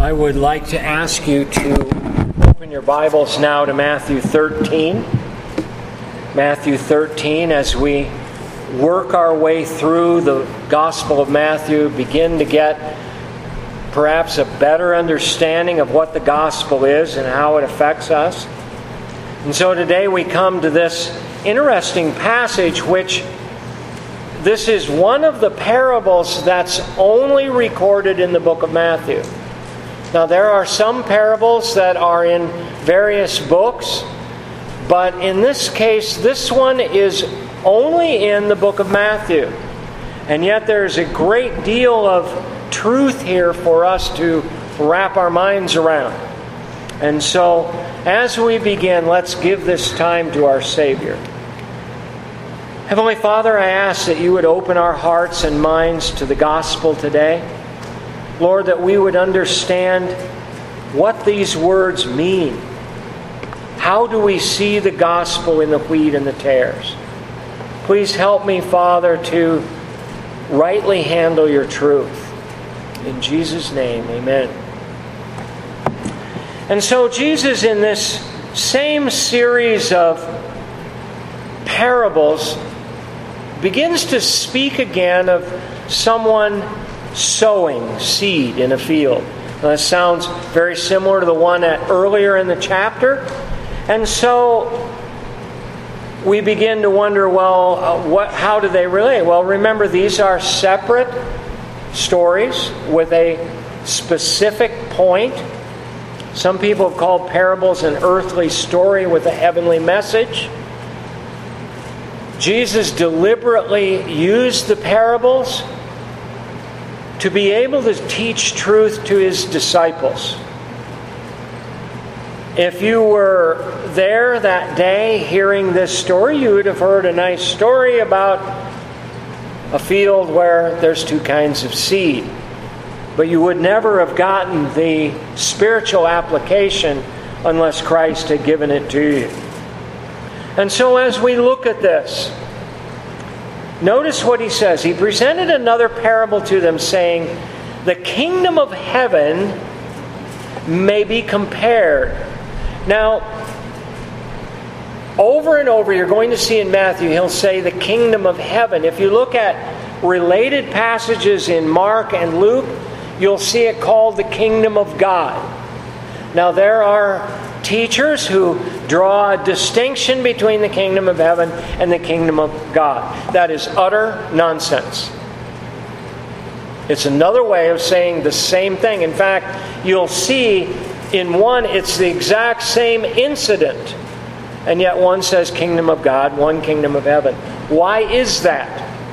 I would like to ask you to open your Bibles now to Matthew 13. Matthew 13, as we work our way through the Gospel of Matthew, begin to get perhaps a better understanding of what the Gospel is and how it affects us. And so today we come to this interesting passage, which this is one of the parables that's only recorded in the book of Matthew. Now, there are some parables that are in various books, but in this case, this one is only in the book of Matthew. And yet there's a great deal of truth here for us to wrap our minds around. And so, as we begin, let's give this time to our Savior. Heavenly Father, I ask that you would open our hearts and minds to the gospel today. Lord, that we would understand what these words mean. How do we see the gospel in the wheat and the tares? Please help me, Father, to rightly handle your truth. In Jesus' name, amen. And so Jesus, in this same series of parables, begins to speak again of someone sowing seed in a field. Now, that sounds very similar to the one earlier in the chapter. And so we begin to wonder, how do they relate? Well, remember, these are separate stories with a specific point. Some people have called parables an earthly story with a heavenly message. Jesus deliberately used the parables to be able to teach truth to his disciples. If you were there that day hearing this story, you would have heard a nice story about a field where there's two kinds of seed. But you would never have gotten the spiritual application unless Christ had given it to you. And so as we look at this, notice what he says. He presented another parable to them, saying, "The kingdom of heaven may be compared." Now, over and over, you're going to see in Matthew, he'll say the kingdom of heaven. If you look at related passages in Mark and Luke, you'll see it called the kingdom of God. Now, there are teachers who draw a distinction between the kingdom of heaven and the kingdom of God. That is utter nonsense. It's another way of saying the same thing. In fact, you'll see in one, it's the exact same incident. And yet one says kingdom of God, one kingdom of heaven. Why is that?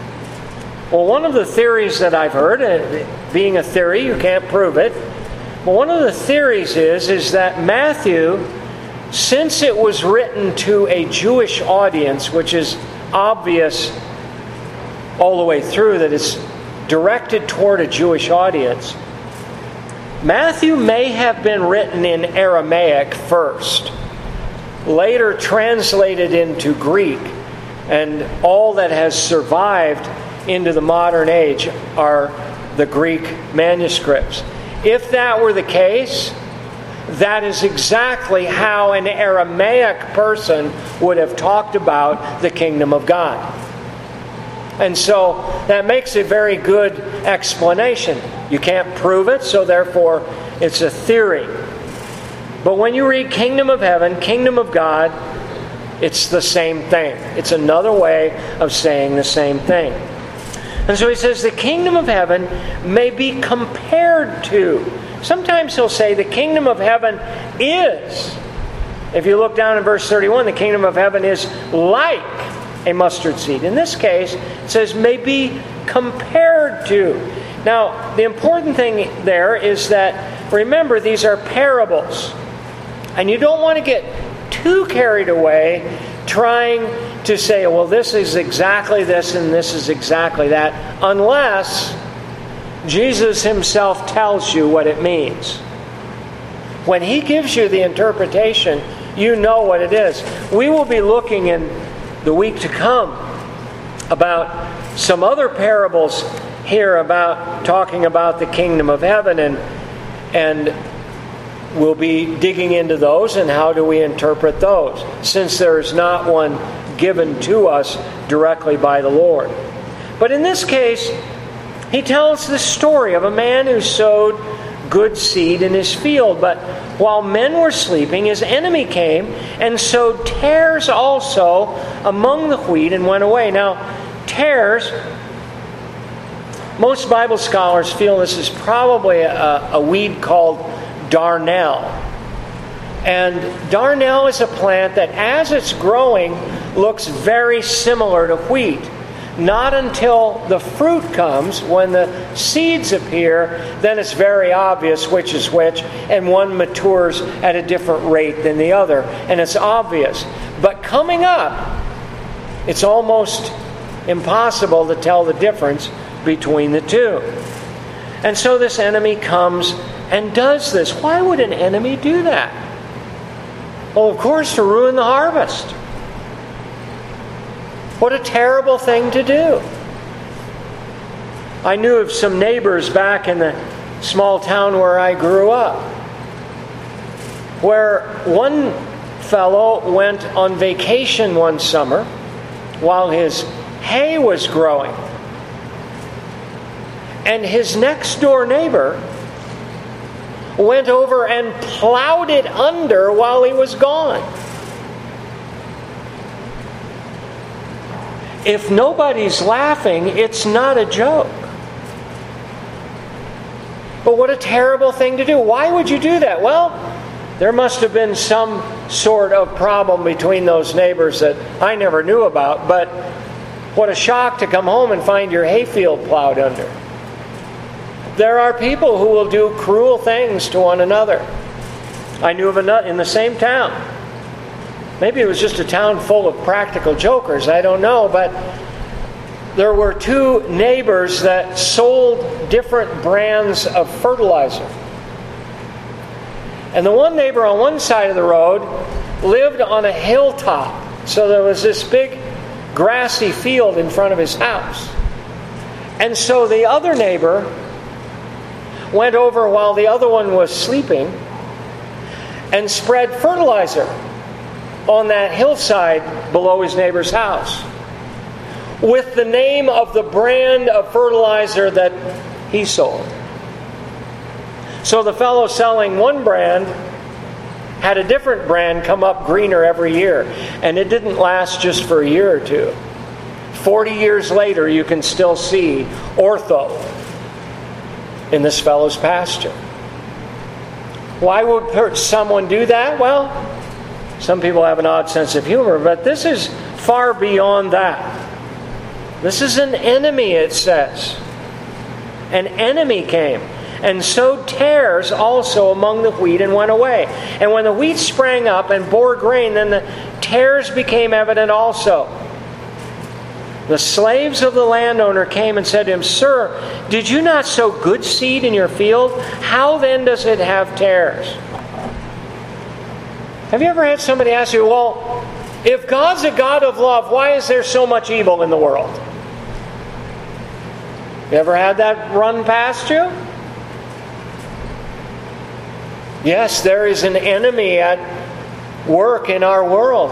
Well, one of the theories that I've heard, being a theory, you can't prove it, but one of the theories is that Matthew, since it was written to a Jewish audience, which is obvious all the way through that it's directed toward a Jewish audience, Matthew may have been written in Aramaic first, later translated into Greek, and all that has survived into the modern age are the Greek manuscripts. If that were the case, that is exactly how an Aramaic person would have talked about the kingdom of God. And so that makes a very good explanation. You can't prove it, so therefore it's a theory. But when you read kingdom of heaven, kingdom of God, it's the same thing. It's another way of saying the same thing. And so he says the kingdom of heaven may be compared to. Sometimes he'll say the kingdom of heaven is. If you look down in verse 31, the kingdom of heaven is like a mustard seed. In this case, it says may be compared to. Now, the important thing there is that, remember, these are parables. And you don't want to get too carried away trying to say, well, this is exactly this and this is exactly that, unless Jesus himself tells you what it means. When he gives you the interpretation, you know what it is. We will be looking in the week to come about some other parables here about talking about the kingdom of heaven, and And we'll be digging into those and how do we interpret those, since there is not one given to us directly by the Lord. But in this case, he tells the story of a man who sowed good seed in his field. But while men were sleeping, his enemy came and sowed tares also among the wheat and went away. Now, tares, most Bible scholars feel this is probably a weed called darnel. And darnel is a plant that as it's growing looks very similar to wheat. Not until the fruit comes, when the seeds appear, then it's very obvious which is which, and one matures at a different rate than the other, and it's obvious. But coming up, it's almost impossible to tell the difference between the two. And so this enemy comes and does this. Why would an enemy do that? Well, of course, to ruin the harvest. What a terrible thing to do. I knew of some neighbors back in the small town where I grew up, where one fellow went on vacation one summer while his hay was growing. And his next door neighbor went over and plowed it under while he was gone. If nobody's laughing, it's not a joke. But what a terrible thing to do. Why would you do that? Well, there must have been some sort of problem between those neighbors that I never knew about. But what a shock to come home and find your hayfield plowed under. There are people who will do cruel things to one another. I knew of another in the same town. Maybe it was just a town full of practical jokers, I don't know, but there were two neighbors that sold different brands of fertilizer. And the one neighbor on one side of the road lived on a hilltop, so there was this big grassy field in front of his house. And so the other neighbor went over while the other one was sleeping and spread fertilizer on that hillside below his neighbor's house with the name of the brand of fertilizer that he sold. So the fellow selling one brand had a different brand come up greener every year, and it didn't last just for a year or two. 40 years later, you can still see Ortho in this fellow's pasture. Why would someone do that? Well, some people have an odd sense of humor, but this is far beyond that. This is an enemy, it says. An enemy came and sowed tares also among the wheat and went away. And when the wheat sprang up and bore grain, then the tares became evident also. The slaves of the landowner came and said to him, "Sir, did you not sow good seed in your field? How then does it have tares?" Have you ever had somebody ask you, well, if God's a God of love, why is there so much evil in the world? You ever had that run past you? Yes, there is an enemy at work in our world.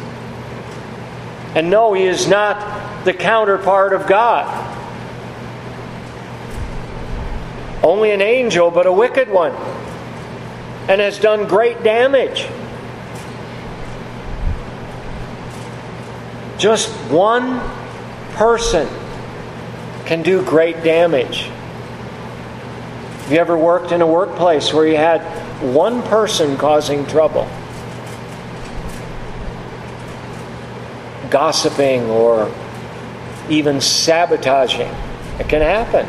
And no, he is not the counterpart of God. Only an angel, but a wicked one. And has done great damage. Just one person can do great damage. Have you ever worked in a workplace where you had one person causing trouble? Gossiping or even sabotaging. It can happen.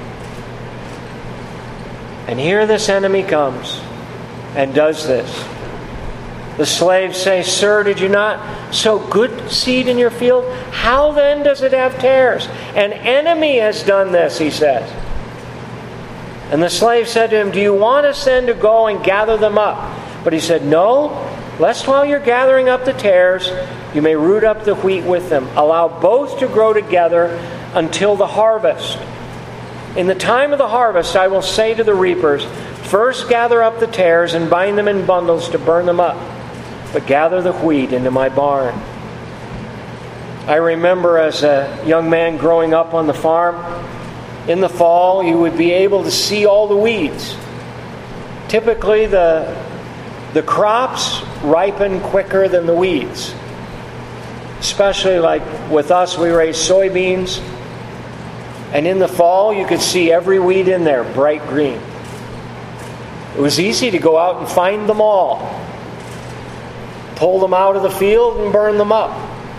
And here this enemy comes and does this. The slaves say, "Sir, did you not sow good seed in your field? How then does it have tares?" An enemy has done this, he says. And the slave said to him, "Do you want us then to go and gather them up?" But he said, "No, lest while you're gathering up the tares, you may root up the wheat with them. Allow both to grow together until the harvest. In the time of the harvest, I will say to the reapers, First gather up the tares and bind them in bundles to burn them up, but gather the wheat into my barn." I remember as a young man growing up on the farm, in the fall you would be able to see all the weeds. Typically the crops ripen quicker than the weeds. Especially like with us, we raise soybeans. And in the fall you could see every weed in there, bright green. It was easy to go out and find them all. Pull them out of the field and burn them up.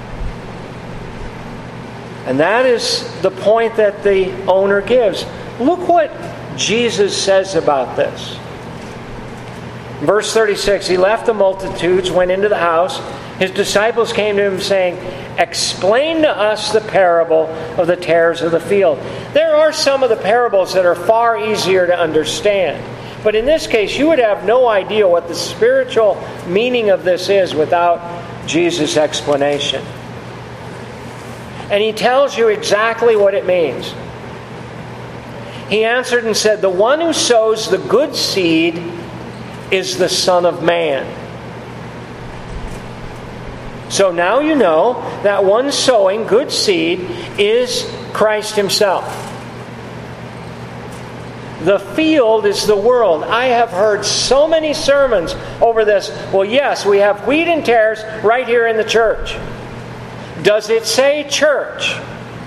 And that is the point that the owner gives. Look what Jesus says about this. Verse 36, he left the multitudes, went into the house. His disciples came to him saying, "Explain to us the parable of the tares of the field." There are some of the parables that are far easier to understand. But in this case, you would have no idea what the spiritual meaning of this is without Jesus' explanation. And he tells you exactly what it means. He answered and said, "The one who sows the good seed is the Son of Man." So now you know that one sowing good seed is Christ Himself. The field is the world. I have heard so many sermons over this. Well, yes, we have wheat and tares right here in the church. Does it say church?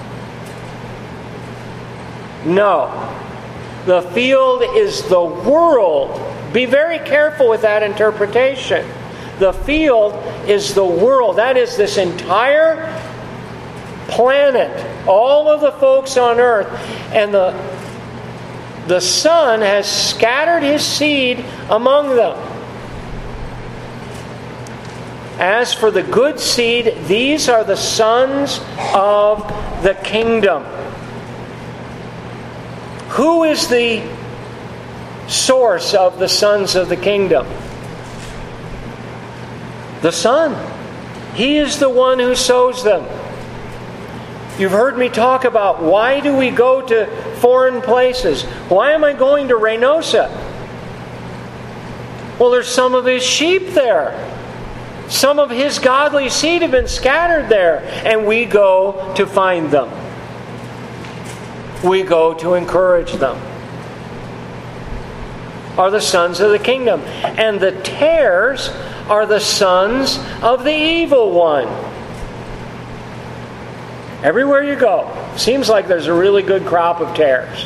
No. The field is the world. Be very careful with that interpretation. The field is the world. That is this entire planet. All of the folks on earth. And the Son has scattered His seed among them. As for the good seed, these are the sons of the kingdom. Who is the source of the sons of the kingdom? The Son. He is the one who sows them. You've heard me talk about why do we go to foreign places? Why am I going to Reynosa? Well, there's some of His sheep there. Some of His godly seed have been scattered there, and we go to find them. We go to encourage them. Are the sons of the kingdom. And the tares are the sons of the evil one. Everywhere you go, seems like there's a really good crop of tares.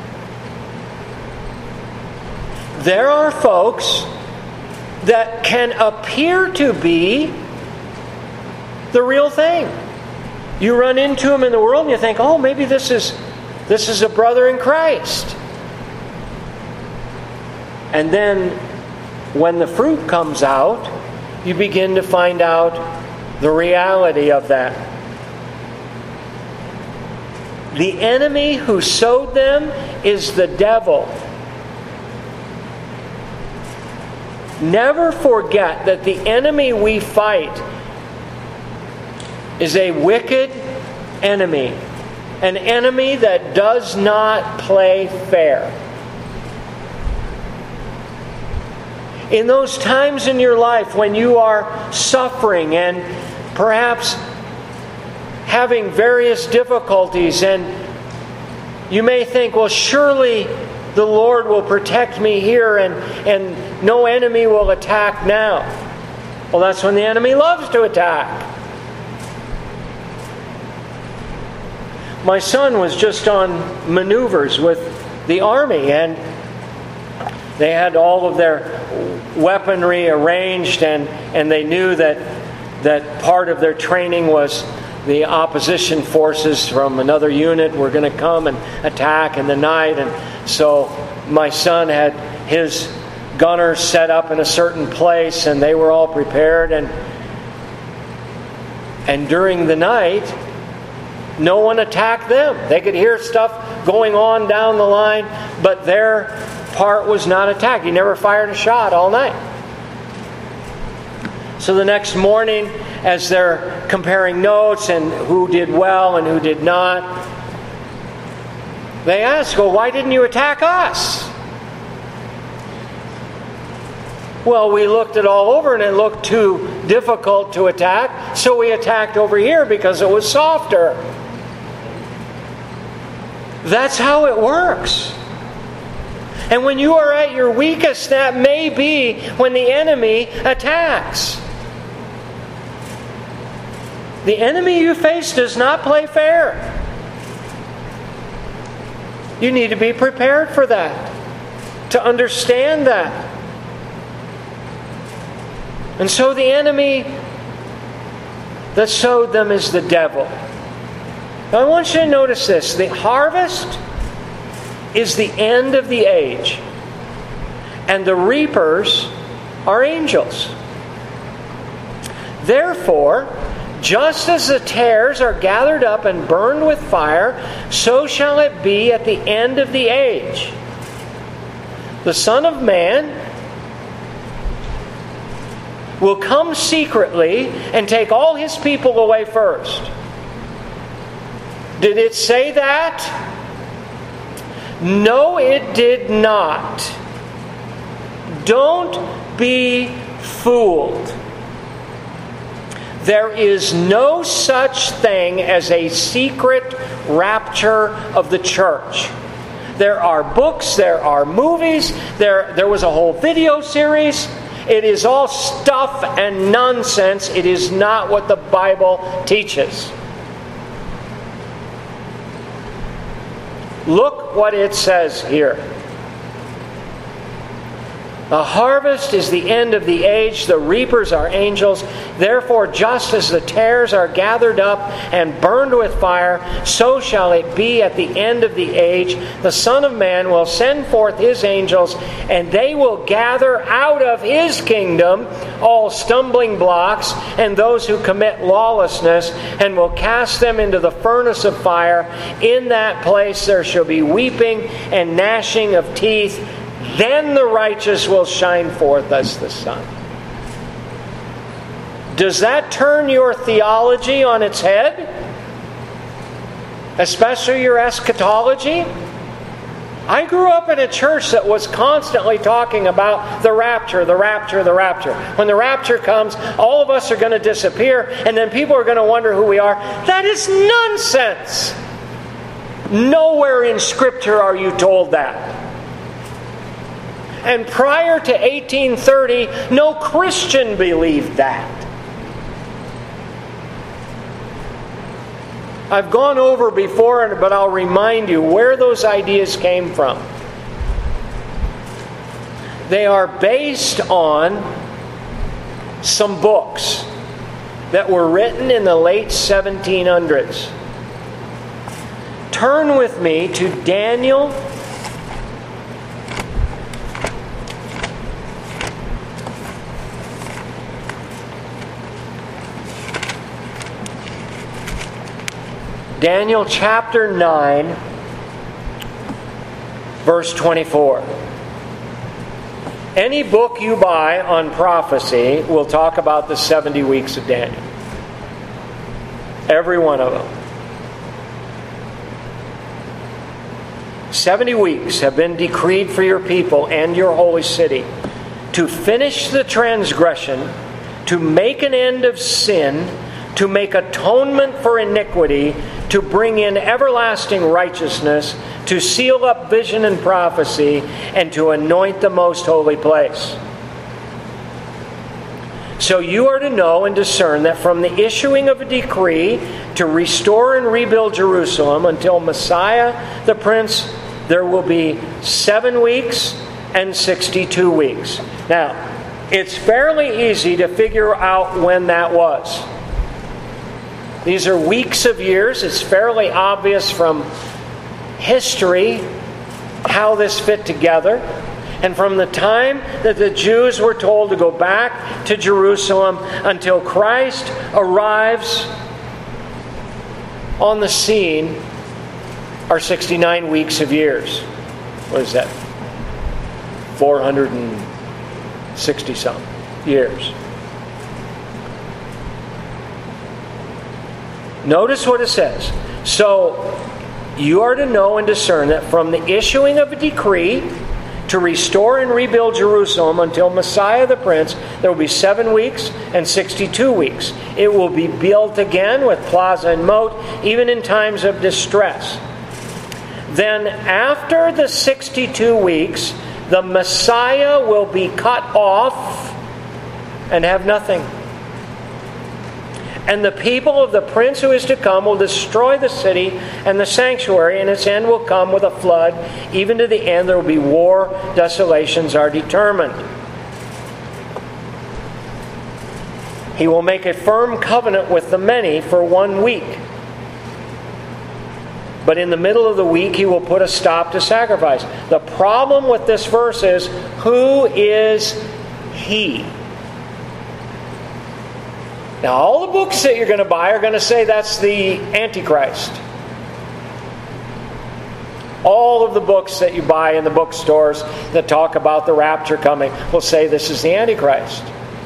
There are folks that can appear to be the real thing. You run into them in the world and you think, oh, maybe this is a brother in Christ. And then when the fruit comes out, you begin to find out the reality of that. The enemy who sowed them is the devil. Never forget that the enemy we fight is a wicked enemy. An enemy that does not play fair. In those times in your life when you are suffering and perhaps having various difficulties, and you may think, well, surely the Lord will protect me here and no enemy will attack now. Well, that's when the enemy loves to attack. My son was just on maneuvers with the Army, and they had all of their weaponry arranged, and they knew that part of their training was the opposition forces from another unit were going to come and attack in the night. And so my son had his gunners set up in a certain place, and they were all prepared. And during the night, no one attacked them. They could hear stuff going on down the line, but their part was not attacked. He never fired a shot all night. So the next morning, as they're comparing notes and who did well and who did not, they ask, well, why didn't you attack us? Well, we looked it all over and it looked too difficult to attack, so we attacked over here because it was softer. That's how it works. And when you are at your weakest, that may be when the enemy attacks. The enemy you face does not play fair. You need to be prepared for that, to understand that. And so the enemy that sowed them is the devil. Now I want you to notice this. The harvest is the end of the age. And the reapers are angels. Therefore, just as the tares are gathered up and burned with fire, so shall it be at the end of the age. The Son of Man will come secretly and take all His people away first. Did it say that? No, it did not. Don't be fooled. There is no such thing as a secret rapture of the church. There are books, there are movies, there was a whole video series. It is all stuff and nonsense. It is not what the Bible teaches. Look what it says here. The harvest is the end of the age. The reapers are angels. Therefore, just as the tares are gathered up and burned with fire, so shall it be at the end of the age. The Son of Man will send forth His angels, and they will gather out of His kingdom all stumbling blocks and those who commit lawlessness, and will cast them into the furnace of fire. In that place there shall be weeping and gnashing of teeth. Then the righteous will shine forth as the sun. Does that turn your theology on its head? Especially your eschatology? I grew up in a church that was constantly talking about the rapture, the rapture, the rapture. When the rapture comes, all of us are going to disappear, and then people are going to wonder who we are. That is nonsense! Nowhere in Scripture are you told that. And prior to 1830, no Christian believed that. I've gone over before, but I'll remind you where those ideas came from. They are based on some books that were written in the late 1700s. Turn with me to Daniel chapter 9, verse 24. Any book you buy on prophecy will talk about the 70 weeks of Daniel. Every one of them. 70 weeks have been decreed for your people and your holy city to finish the transgression, to make an end of sin, to make atonement for iniquity, to bring in everlasting righteousness, to seal up vision and prophecy, and to anoint the most holy place. So you are to know and discern that from the issuing of a decree to restore and rebuild Jerusalem until Messiah the Prince, there will be 7 weeks and 62 weeks. Now, it's fairly easy to figure out when that was. These are weeks of years. It's fairly obvious from history how this fit together. And from the time that the Jews were told to go back to Jerusalem until Christ arrives on the scene are 69 weeks of years. What is that? 460-some years. Notice what it says. So, you are to know and discern that from the issuing of a decree to restore and rebuild Jerusalem until Messiah the Prince. There will be 7 weeks and 62 weeks. It will be built again with plaza and moat, even in times of distress. Then after the 62 weeks, the Messiah will be cut off and have nothing. And the people of the prince who is to come will destroy the city and the sanctuary, and its end will come with a flood. Even to the end there will be war. Desolations are determined. He will make a firm covenant with the many for 1 week. But in the middle of the week he will put a stop to sacrifice. The problem with this verse is, who is he? Now, all the books that you're going to buy are going to say that's the Antichrist. All of the books that you buy in the bookstores that talk about the rapture coming will say this is the Antichrist.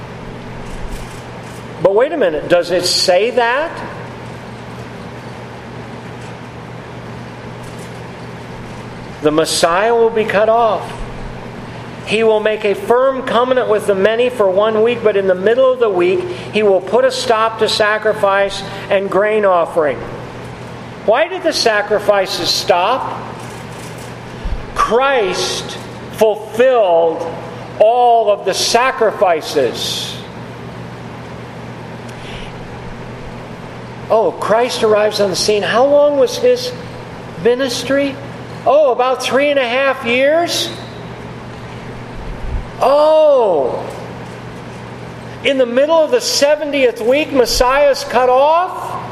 But wait a minute, does it say that? The Messiah will be cut off. He will make a firm covenant with the many for 1 week, but in the middle of the week he will put a stop to sacrifice and grain offering. Why did the sacrifices stop? Christ fulfilled all of the sacrifices. Oh, Christ arrives on the scene. How long was his ministry? Oh, about 3.5 years? Oh, in the middle of the 70th week, Messiah's cut off?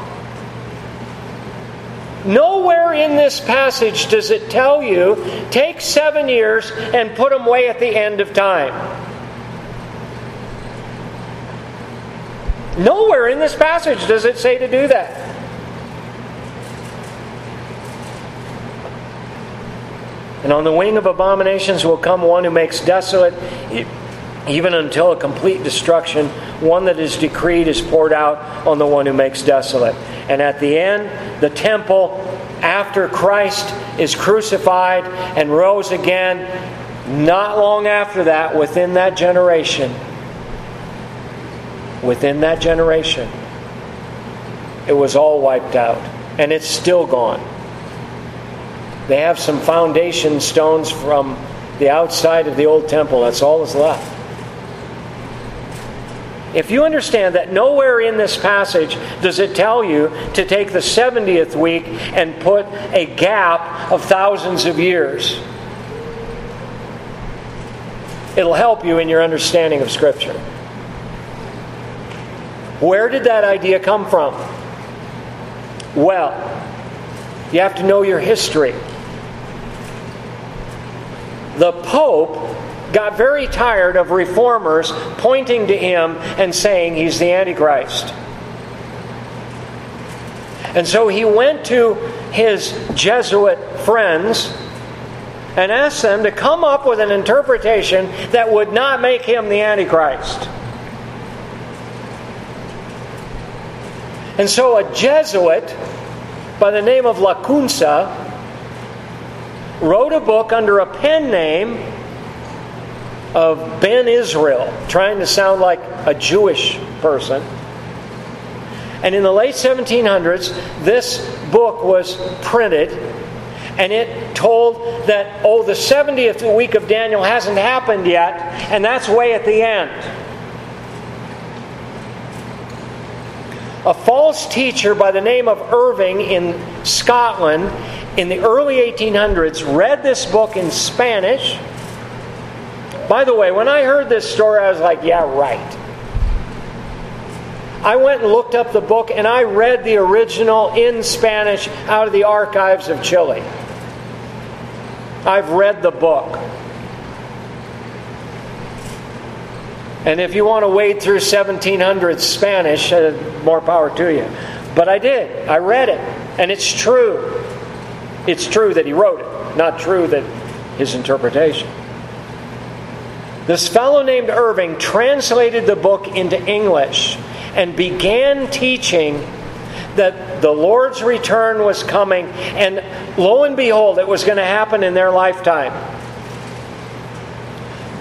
Nowhere in this passage does it tell you, take 7 years and put them away at the end of time. Nowhere in this passage does it say to do that. And on the wing of abominations will come one who makes desolate, even until a complete destruction. One that is decreed is poured out on the one who makes desolate. And at the end, the temple, after Christ is crucified and rose again, not long after that, within that generation, it was all wiped out. And it's still gone. They have some foundation stones from the outside of the old temple. That's all that's left. If you understand that nowhere in this passage does it tell you to take the 70th week and put a gap of thousands of years, it'll help you in your understanding of Scripture. Where did that idea come from? Well, you have to know your history. The Pope got very tired of reformers pointing to him and saying he's the Antichrist. And so he went to his Jesuit friends and asked them to come up with an interpretation that would not make him the Antichrist. And so a Jesuit by the name of Lacunza wrote a book under a pen name of Ben Israel, trying to sound like a Jewish person. And in the late 1700s, this book was printed, and it told that, the 70th week of Daniel hasn't happened yet, and that's way at the end. A false teacher by the name of Irving in Scotland in the early 1800s read this book in Spanish. By the way, when I heard this story, I was like, yeah, right. I went and looked up the book and I read the original in Spanish out of the archives of Chile. I've read the book. And if you want to wade through 1700s Spanish, more power to you. But I did. I read it. And it's true. It's true that he wrote it, not true that his interpretation. This fellow named Irving translated the book into English and began teaching that the Lord's return was coming, and lo and behold, it was going to happen in their lifetime.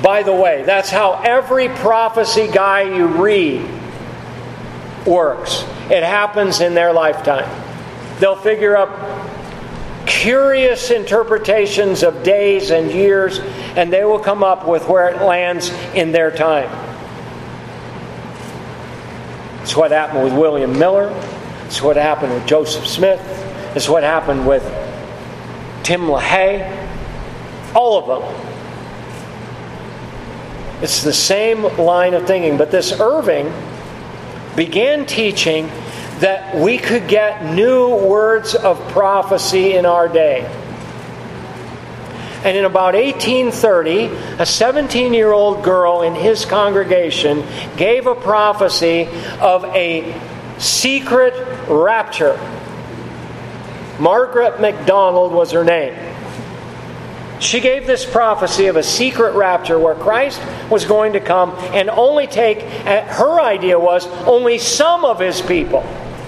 By the way, that's how every prophecy guy you read works. It happens in their lifetime. They'll figure up curious interpretations of days and years, and they will come up with where it lands in their time. It's what happened with William Miller. It's what happened with Joseph Smith. It's what happened with Tim LaHaye. All of them. It's the same line of thinking. But this Irving began teaching that we could get new words of prophecy in our day. And in about 1830, a 17-year-old girl in his congregation gave a prophecy of a secret rapture. Margaret MacDonald was her name. She gave this prophecy of a secret rapture where Christ was going to come and only take, her idea was, only some of His people.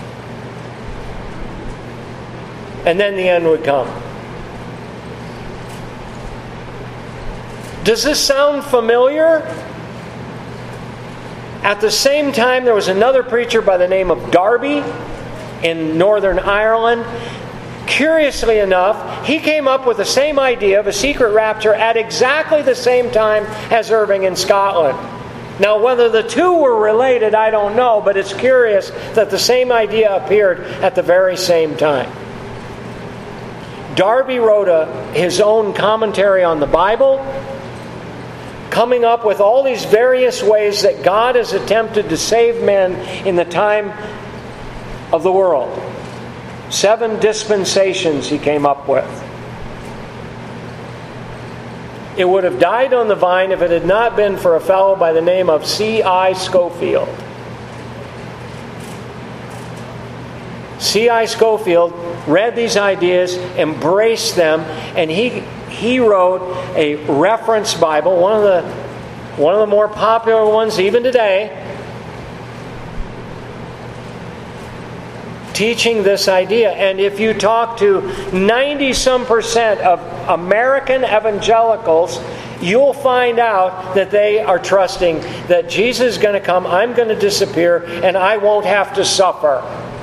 And then the end would come. Does this sound familiar? At the same time, there was another preacher by the name of Darby in Northern Ireland. Curiously enough, he came up with the same idea of a secret rapture at exactly the same time as Irving in Scotland. Now, whether the two were related, I don't know, but it's curious that the same idea appeared at the very same time. Darby wrote his own commentary on the Bible, coming up with all these various ways that God has attempted to save men in the time of the world. 7 dispensations he came up with. It would have died on the vine if it had not been for a fellow by the name of C.I. Scofield. C.I. Scofield read these ideas, embraced them, and he wrote a reference Bible, one of the more popular ones even today, teaching this idea. And if you talk to 90-some% of American evangelicals, you'll find out that they are trusting that Jesus is going to come, I'm going to disappear, and I won't have to suffer.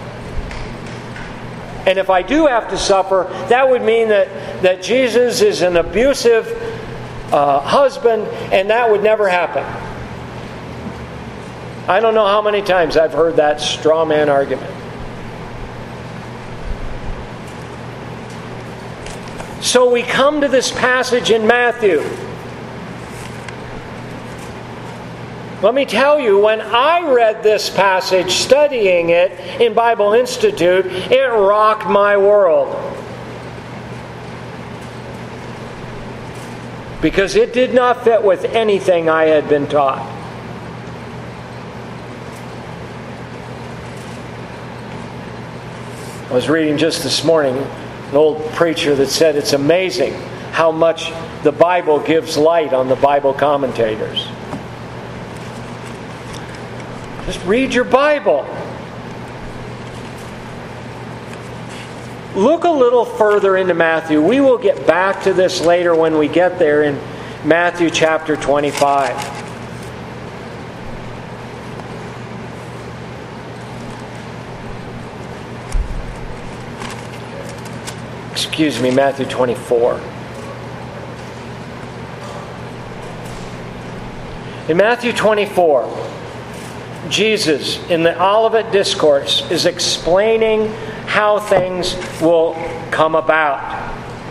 And if I do have to suffer, that would mean that Jesus is an abusive husband, and that would never happen. I don't know how many times I've heard that straw man argument. So we come to this passage in Matthew. Let me tell you, when I read this passage, studying it in Bible Institute, it rocked my world. Because it did not fit with anything I had been taught. I was reading just this morning an old preacher that said it's amazing how much the Bible gives light on the Bible commentators. Just read your Bible. Look a little further into Matthew. We will get back to this later when we get there in Matthew chapter 25. Excuse me, Matthew 24. In Matthew 24, Jesus, in the Olivet Discourse, is explaining how things will come about.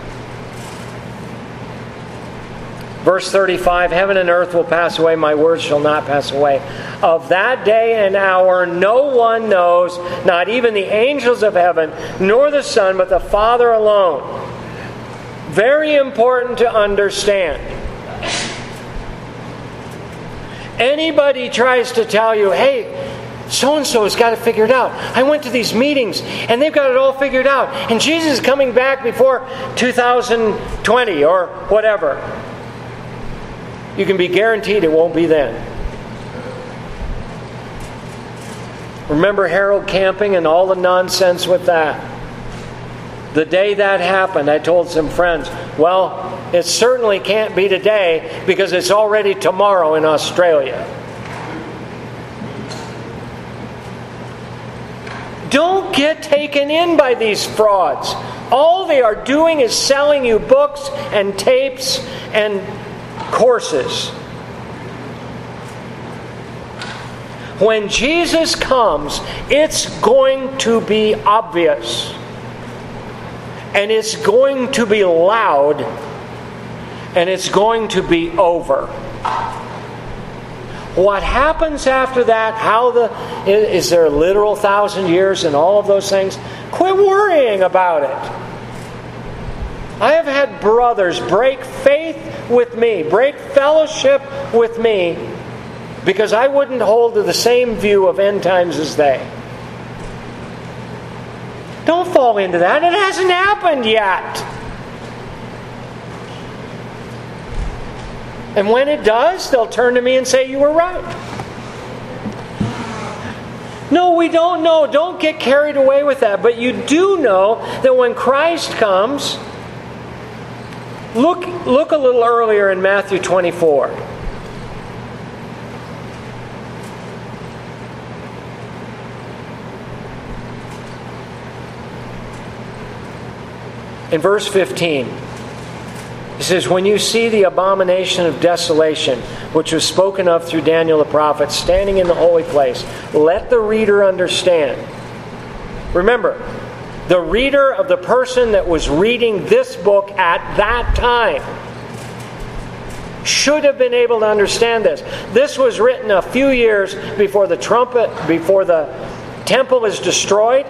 Verse 35, heaven and earth will pass away, my words shall not pass away. Of that day and hour no one knows, not even the angels of heaven, nor the Son, but the Father alone. Very important to understand. Anybody tries to tell you, hey, so-and-so has got it figured out. I went to these meetings and they've got it all figured out. And Jesus is coming back before 2020 or whatever. You can be guaranteed it won't be then. Remember Harold Camping and all the nonsense with that? The day that happened, I told some friends, well, It certainly can't be today because it's already tomorrow in Australia. Don't get taken in by these frauds. All they are doing is selling you books and tapes and courses. When Jesus comes, it's going to be obvious. And it's going to be loud. And it's going to be over. What happens after that, is there a literal 1,000 years and all of those things? Quit worrying about it. I have had brothers break faith with me, break fellowship with me, because I wouldn't hold to the same view of end times as they. Don't fall into that. It hasn't happened yet. And when it does, they'll turn to me and say, "You were right." No, we don't know. Don't get carried away with that. But you do know that when Christ comes, look a little earlier in Matthew 24. In verse 15, he says, "When you see the abomination of desolation, which was spoken of through Daniel the prophet, standing in the holy place, let the reader understand." Remember, the reader of the person that was reading this book at that time should have been able to understand this. This was written a few years before the temple is destroyed.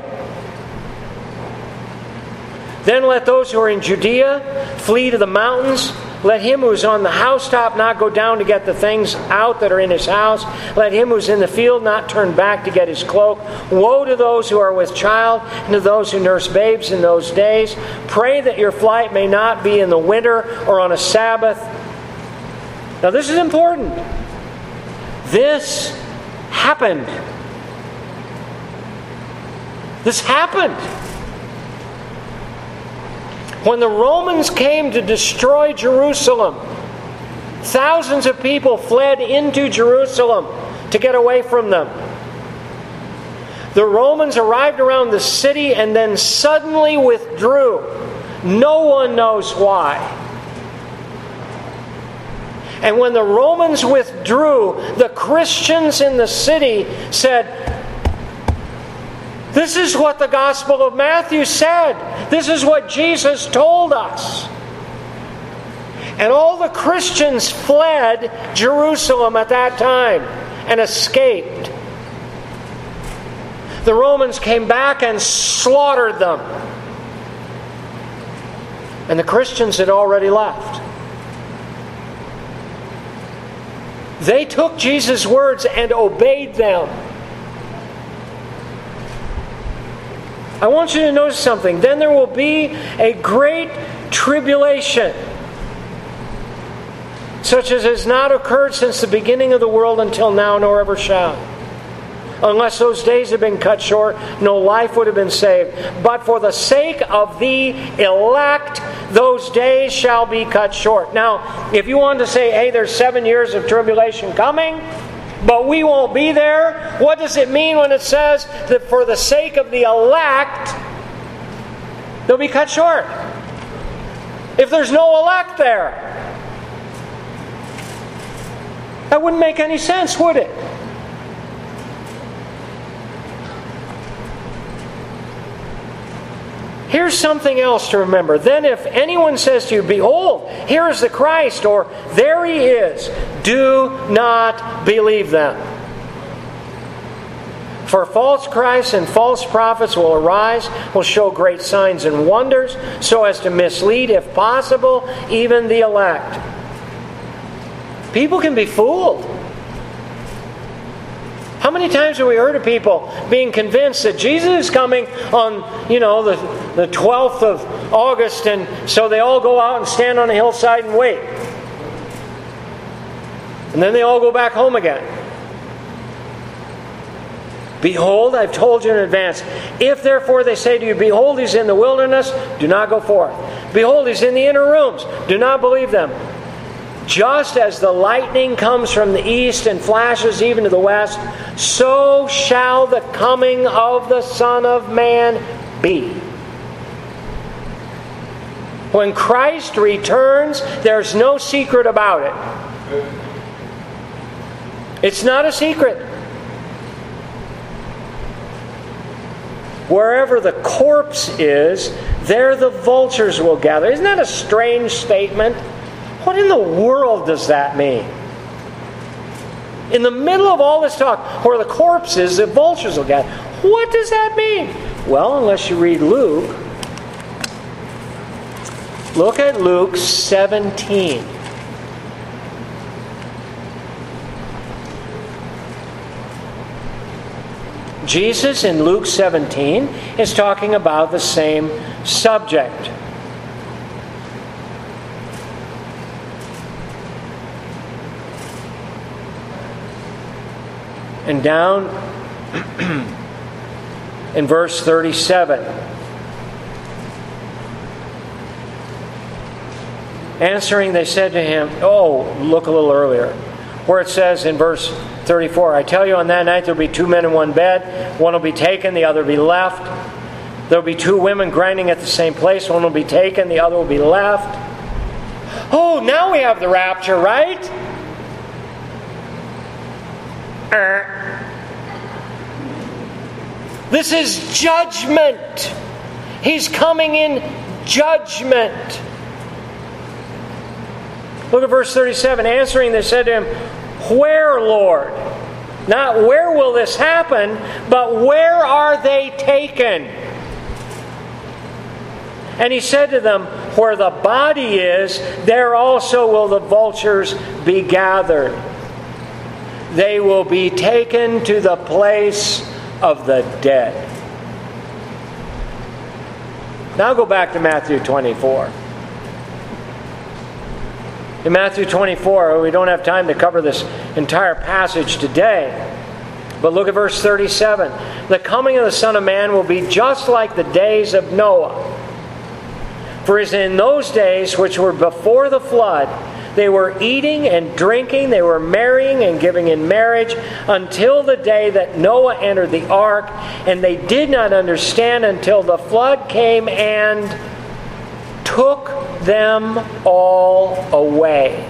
"Then let those who are in Judea flee to the mountains. Let him who is on the housetop not go down to get the things out that are in his house. Let him who is in the field not turn back to get his cloak. Woe to those who are with child and to those who nurse babes in those days. Pray that your flight may not be in the winter or on a Sabbath." Now this is important. This happened. This happened. When the Romans came to destroy Jerusalem, thousands of people fled into Jerusalem to get away from them. The Romans arrived around the city and then suddenly withdrew. No one knows why. And when the Romans withdrew, the Christians in the city said, "This is what the Gospel of Matthew said. This is what Jesus told us." And all the Christians fled Jerusalem at that time and escaped. The Romans came back and slaughtered them. And the Christians had already left. They took Jesus' words and obeyed them. I want you to notice something. Then there will be a great tribulation, such as has not occurred since the beginning of the world until now, nor ever shall. Unless those days had been cut short, no life would have been saved. But for the sake of the elect, those days shall be cut short. Now, if you want to say, "Hey, there's 7 years of tribulation coming, but we won't be there," what does it mean when it says that for the sake of the elect, they'll be cut short? If there's no elect there, that wouldn't make any sense, would it? Here's something else to remember. "Then if anyone says to you, 'Behold, here is the Christ,' or 'There he is,' do not believe them. For false Christs and false prophets will arise, will show great signs and wonders, so as to mislead, if possible, even the elect." People can be fooled. How many times have we heard of people being convinced that Jesus is coming on, the 12th of August, and so they all go out and stand on a hillside and wait. And then they all go back home again. "Behold, I've told you in advance. If therefore they say to you, 'Behold, he's in the wilderness,' do not go forth. Behold, he's in the inner rooms. Do not believe them. Just as the lightning comes from the east and flashes even to the west, so shall the coming of the Son of Man be. When Christ returns, there's no secret about it. It's not a secret. Wherever the corpse is, there the vultures will gather. Isn't that a strange statement? What in the world does that mean? In the middle of all this talk, where the corpse is, the vultures will gather. What does that mean? Well, unless you read Luke. Look at Luke 17. Jesus in Luke 17 is talking about the same subject. And down in verse 37. Answering, they said to him, look a little earlier, where it says in verse 34, I tell you, on that night there will be two men in one bed. One will be taken, the other will be left. There will be two women grinding at the same place. One will be taken, the other will be left. Oh, now we have the rapture, right? This is judgment. He's coming in judgment. Look at verse 37. Answering, they said to him, where, Lord? Not where will this happen, but where are they taken? And he said to them, where the body is, there also will the vultures be gathered. They will be taken to the place of the dead. Now go back to Matthew 24. In Matthew 24, we don't have time to cover this entire passage today. But look at verse 37. The coming of the Son of Man will be just like the days of Noah. For as in those days which were before the flood, they were eating and drinking, they were marrying and giving in marriage, until the day that Noah entered the ark, and they did not understand until the flood came and took them all away.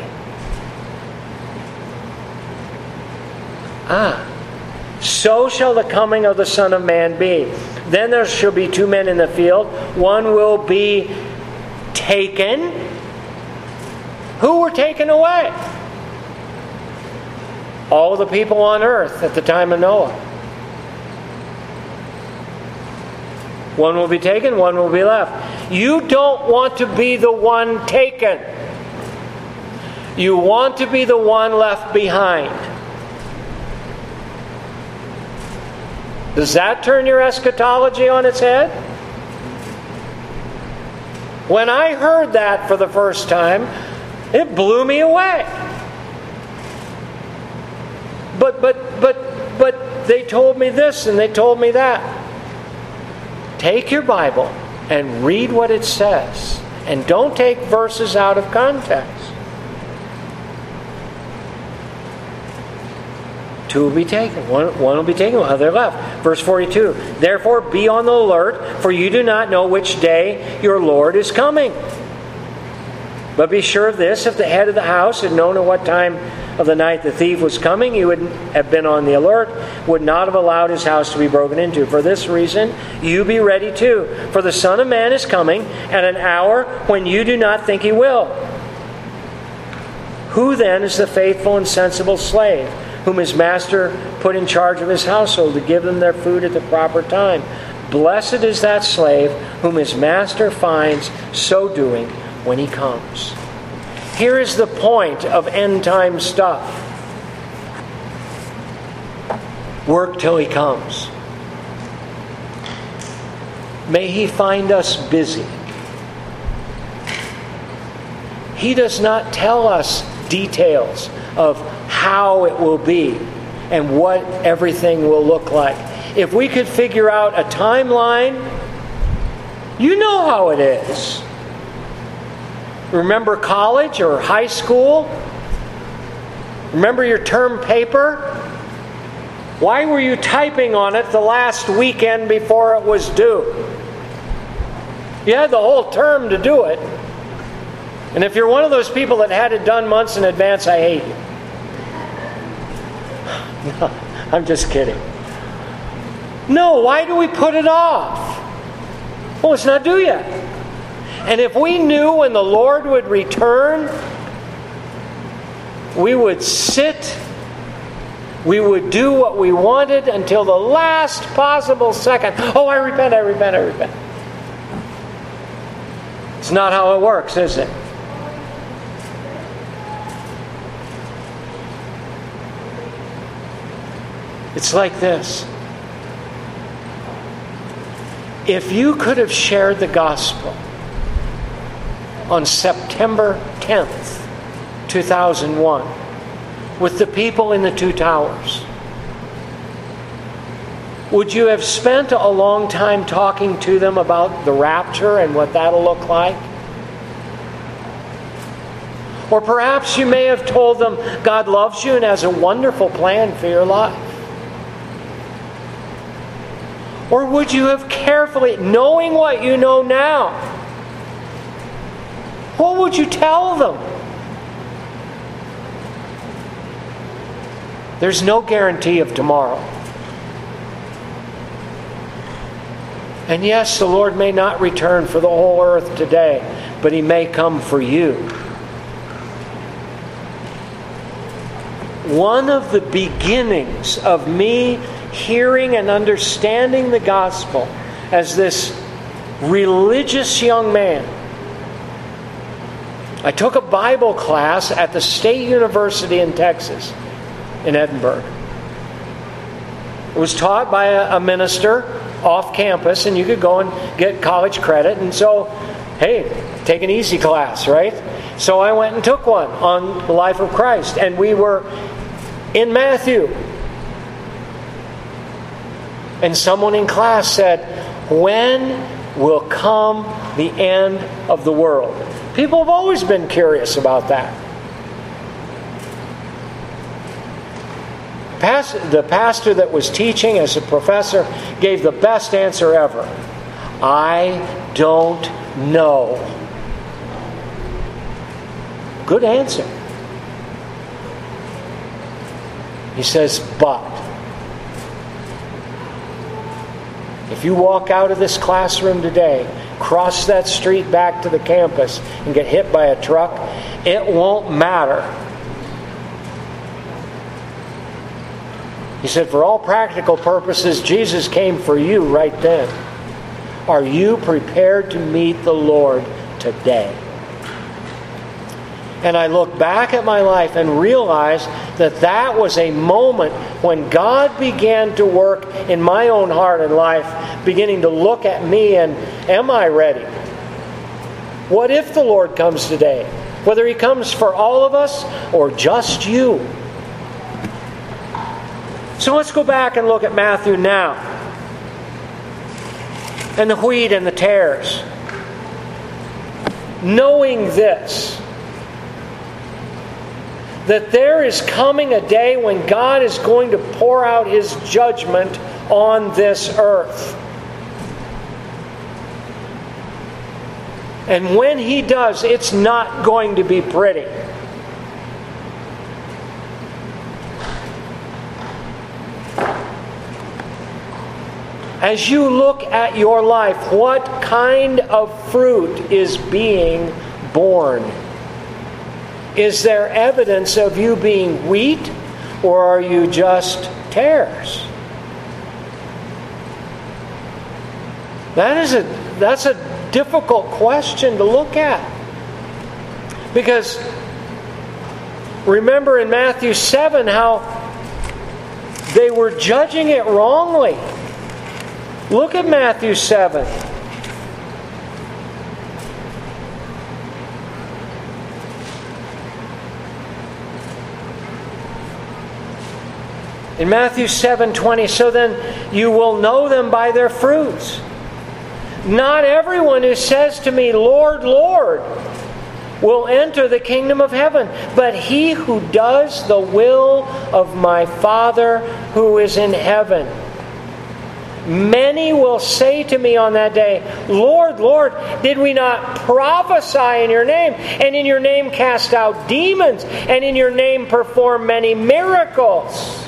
So shall the coming of the Son of Man be. Then there shall be two men in the field. One will be taken. Who were taken away? All the people on earth at the time of Noah. One will be taken, one will be left. You don't want to be the one taken. You want to be the one left behind. Does that turn your eschatology on its head? When I heard that for the first time, it blew me away. But they told me this and they told me that. Take your Bible and read what it says. And don't take verses out of context. Two will be taken. One will be taken, one other left. Verse 42. Therefore be on the alert, for you do not know which day your Lord is coming. But be sure of this, if the head of the house had known at what time of the night the thief was coming, he would have been on the alert, would not have allowed his house to be broken into. For this reason, you be ready too. For the Son of Man is coming at an hour when you do not think he will. Who then is the faithful and sensible slave, whom his master put in charge of his household to give them their food at the proper time? Blessed is that slave whom his master finds so doing when he comes. Here is the point of end time stuff. Work till he comes. May he find us busy. He does not tell us details of how it will be and what everything will look like. If we could figure out a timeline, you know how it is. Remember college or high school? Remember your term paper? Why were you typing on it the last weekend before it was due? You had the whole term to do it. And if you're one of those people that had it done months in advance, I hate you. No, I'm just kidding. No, why do we put it off? Well, it's not due yet. And if we knew when the Lord would return, we would sit, we would do what we wanted until the last possible second. Oh, I repent. It's not how it works, is it? It's like this. If you could have shared the gospel on September 10th, 2001, with the people in the two towers, would you have spent a long time talking to them about the rapture and what that'll look like? Or perhaps you may have told them God loves you and has a wonderful plan for your life. Or would you have carefully, knowing what you know now, what would you tell them? There's no guarantee of tomorrow. And yes, the Lord may not return for the whole earth today, but He may come for you. One of the beginnings of me hearing and understanding the gospel as this religious young man, I took a Bible class at the State University in Texas, in Edinburgh. It was taught by a minister off campus, and you could go and get college credit. And so, hey, take an easy class, right? So I went and took one on the life of Christ, and we were in Matthew. And someone in class said, "When will come the end of the world?" People have always been curious about that. The pastor that was teaching as a professor gave the best answer ever. "I don't know." Good answer. He says, "But if you walk out of this classroom today, cross that street back to the campus, and get hit by a truck, it won't matter." He said, "For all practical purposes, Jesus came for you right then. Are you prepared to meet the Lord today?" And I look back at my life and realize that that was a moment when God began to work in my own heart and life, beginning to look at me and, am I ready? What if the Lord comes today? Whether He comes for all of us or just you. So let's go back and look at Matthew now. And the wheat and the tares. Knowing this, that there is coming a day when God is going to pour out His judgment on this earth. And when He does, it's not going to be pretty. As you look at your life, what kind of fruit is being born? Is there evidence of you being wheat, or are you just tares? That's a difficult question to look at. Because remember in Matthew 7 how they were judging it wrongly. Look at Matthew 7. In Matthew 7:20, "So then you will know them by their fruits. Not everyone who says to me, 'Lord, Lord,' will enter the kingdom of heaven, but he who does the will of my Father who is in heaven. Many will say to me on that day, Lord, Lord, did we not prophesy in your name, and in your name cast out demons, and in your name perform many miracles?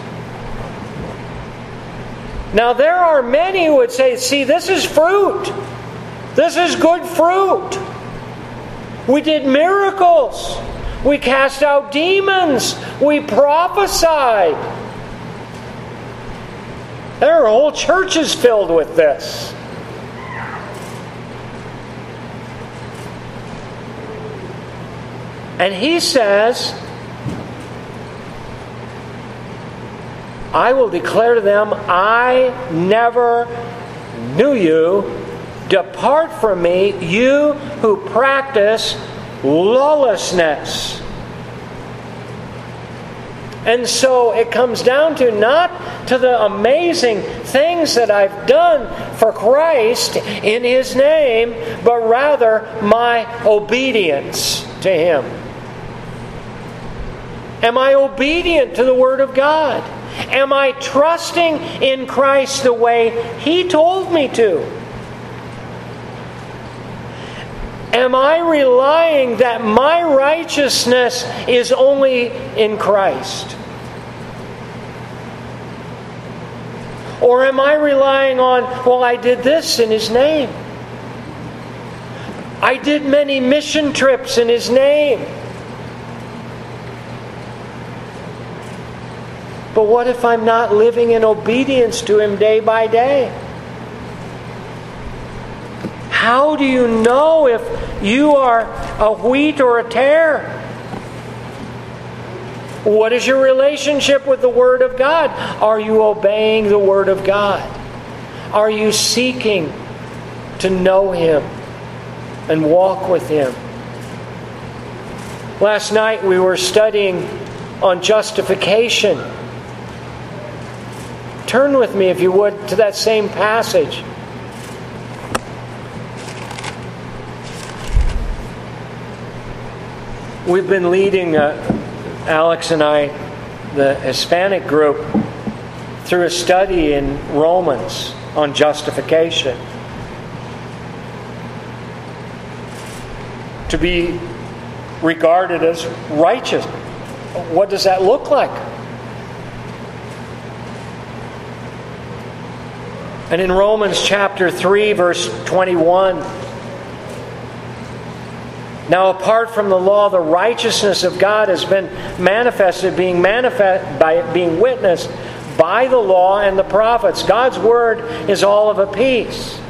Now there are many who would say, see, this is fruit. This is good fruit. We did miracles. We cast out demons. We prophesied. There are whole churches filled with this. And he says, I will declare to them, I never knew you. Depart from me, you who practice lawlessness. And so it comes down to not to the amazing things that I've done for Christ in His name, but rather my obedience to Him. Am I obedient to the Word of God? Am I trusting in Christ the way He told me to? Am I relying that my righteousness is only in Christ? Or am I relying on, well, I did this in His name. I did many mission trips in His name. But what if I'm not living in obedience to Him day by day? How do you know if you are a wheat or a tare? What is your relationship with the Word of God? Are you obeying the Word of God? Are you seeking to know Him and walk with Him? Last night we were studying on justification. Turn with me, if you would, to that same passage. We've been leading, Alex and I, the Hispanic group, through a study in Romans on justification. To be regarded as righteous. What does that look like? And in Romans chapter 3, verse 21, now apart from the law, the righteousness of God has been manifested, being witnessed by the law and the prophets. God's word is all of a piece.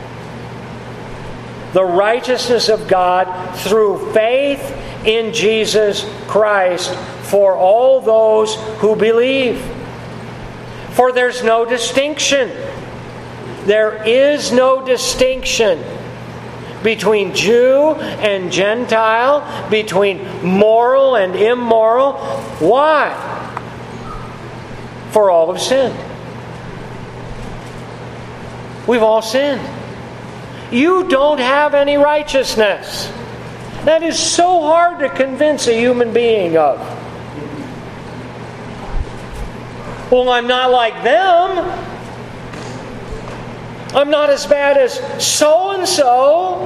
The righteousness of God through faith in Jesus Christ for all those who believe. For there's no distinction. There is no distinction between Jew and Gentile, between moral and immoral. Why? For all have sinned. We've all sinned. You don't have any righteousness. That is so hard to convince a human being of. Well, I'm not like them. I'm not as bad as so-and-so.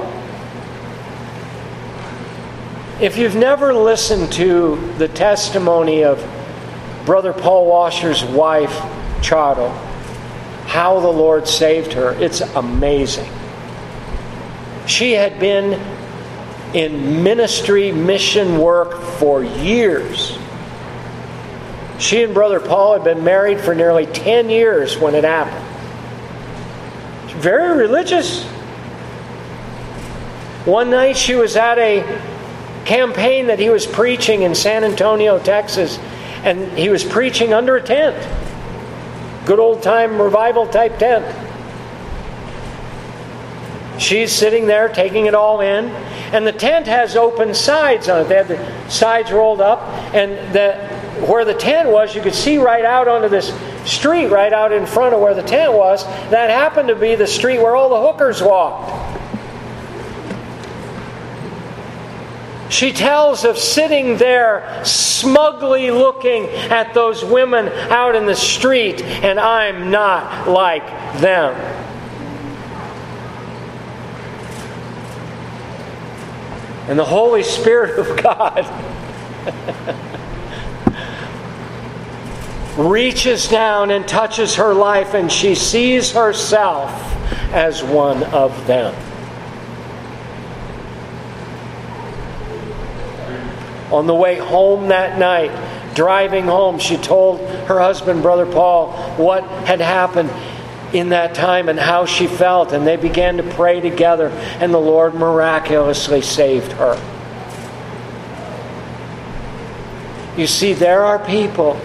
If you've never listened to the testimony of Brother Paul Washer's wife, Charo, how the Lord saved her, it's amazing. She had been in ministry, mission work for years. She and Brother Paul had been married for nearly 10 years when it happened. Very religious. One night she was at a campaign that he was preaching in San Antonio, Texas, and he was preaching under a tent. Good old time revival type tent. She's sitting there taking it all in, and the tent has open sides on it. They had the sides rolled up, and where the tent was, you could see right out onto this street right out in front of where the tent was. That happened to be the street where all the hookers walked. She tells of sitting there smugly looking at those women out in the street, and I'm not like them. And the Holy Spirit of God reaches down and touches her life, and she sees herself as one of them. On the way home that night, driving home, she told her husband, Brother Paul, what had happened in that time and how she felt. And they began to pray together, and the Lord miraculously saved her. You see, there are people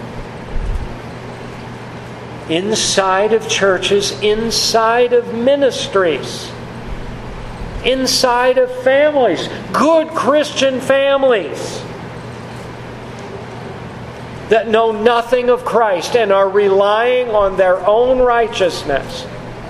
inside of churches, inside of ministries, inside of families, good Christian families, that know nothing of Christ and are relying on their own righteousness.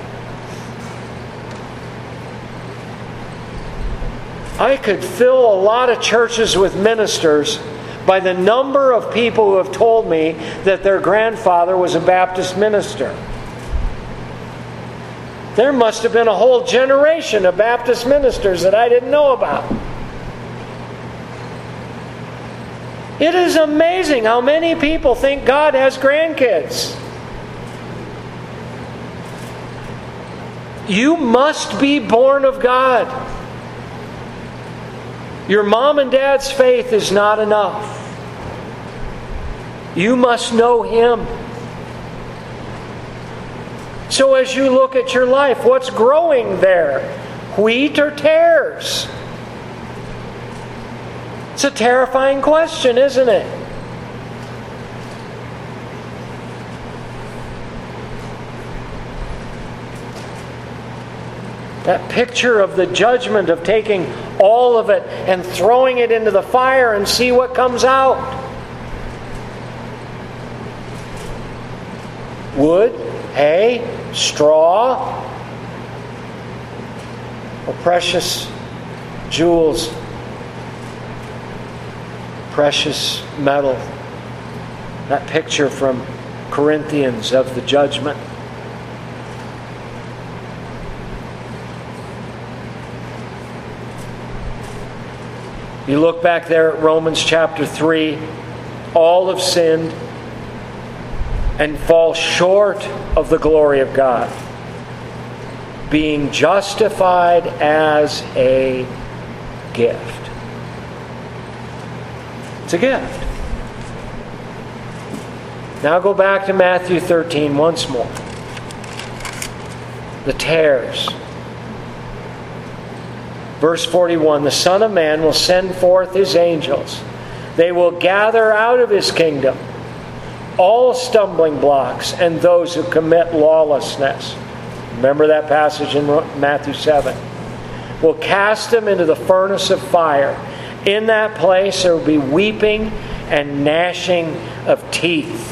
I could fill a lot of churches with ministers by the number of people who have told me that their grandfather was a Baptist minister. There must have been a whole generation of Baptist ministers that I didn't know about. It is amazing how many people think God has grandkids. You must be born of God. Your mom and dad's faith is not enough. You must know Him. So as you look at your life, what's growing there? Wheat or tares? It's a terrifying question, isn't it? That picture of the judgment of taking all of it and throwing it into the fire and see what comes out. Wood, hay, straw, or precious jewels, precious metal. That picture from Corinthians of the judgment. You look back there at Romans chapter 3, all have sinned and fall short of the glory of God, being justified as a gift. It's a gift. Now go back to Matthew 13 once more. The tares. Verse 41, the Son of Man will send forth His angels. They will gather out of His kingdom all stumbling blocks and those who commit lawlessness. Remember that passage in Matthew 7. Will cast them into the furnace of fire. In that place there will be weeping and gnashing of teeth.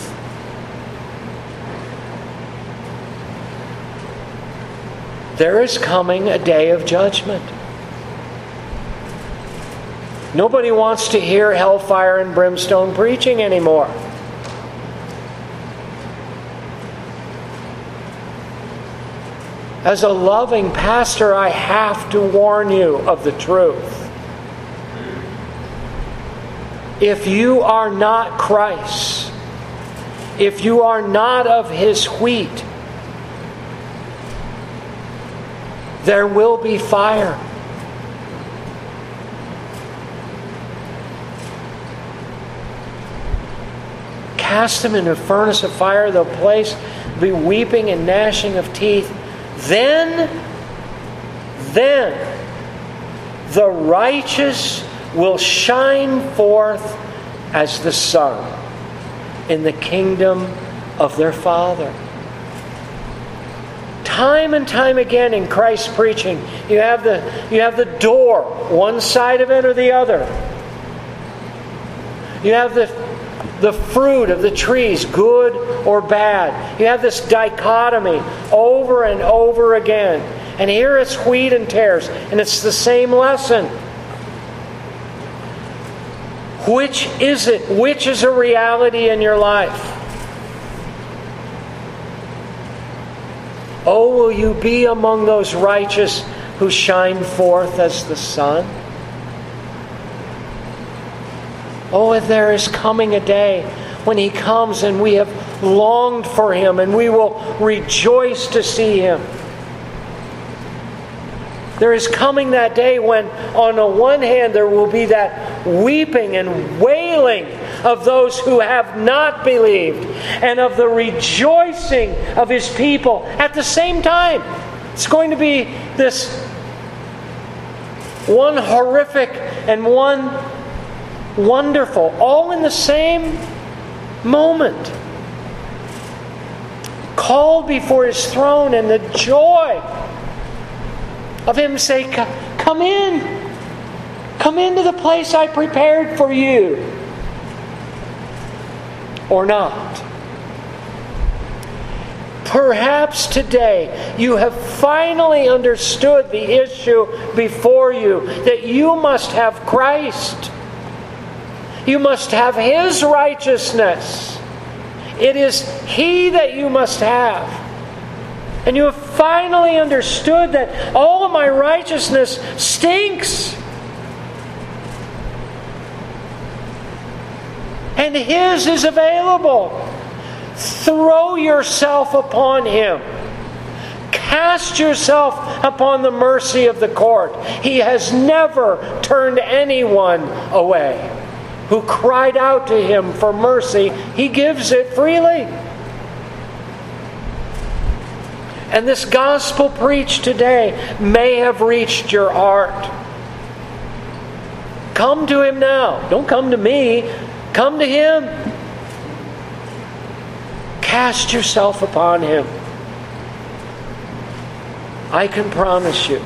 There is coming a day of judgment. Nobody wants to hear hellfire and brimstone preaching anymore. As a loving pastor, I have to warn you of the truth. If you are not Christ, if you are not of His wheat, there will be fire. Cast them into a furnace of fire, the place will be weeping and gnashing of teeth. Then the righteous will shine forth as the sun in the kingdom of their Father. Time and time again in Christ's preaching, you have the door, one side of it or the other. You have the fruit of the trees, good or bad. You have this dichotomy over and over again. And here it's wheat and tares, and it's the same lesson. Which is it? Which is a reality in your life? Oh, will you be among those righteous who shine forth as the sun? Oh, if there is coming a day when He comes and we have longed for Him and we will rejoice to see Him. There is coming that day when, on the one hand, there will be that weeping and wailing of those who have not believed, and of the rejoicing of His people at the same time. It's going to be this one horrific and one wonderful, all in the same moment. Called before His throne, and the joy of Him say, come in. Come into the place I prepared for you. Or not. Perhaps today you have finally understood the issue before you, that you must have Christ. You must have His righteousness. It is He that you must have. And you have finally understood that all of my righteousness stinks. And His is available. Throw yourself upon Him. Cast yourself upon the mercy of the court. He has never turned anyone away. Who cried out to Him for mercy, He gives it freely. And this gospel preached today may have reached your heart. Come to Him now. Don't come to me. Come to Him. Cast yourself upon Him. I can promise you,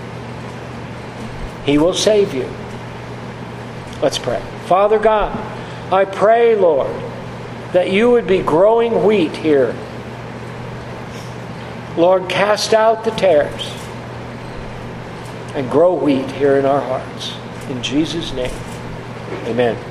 He will save you. Let's pray. Father God, I pray, Lord, that you would be growing wheat here. Lord, cast out the tares and grow wheat here in our hearts. In Jesus' name, amen.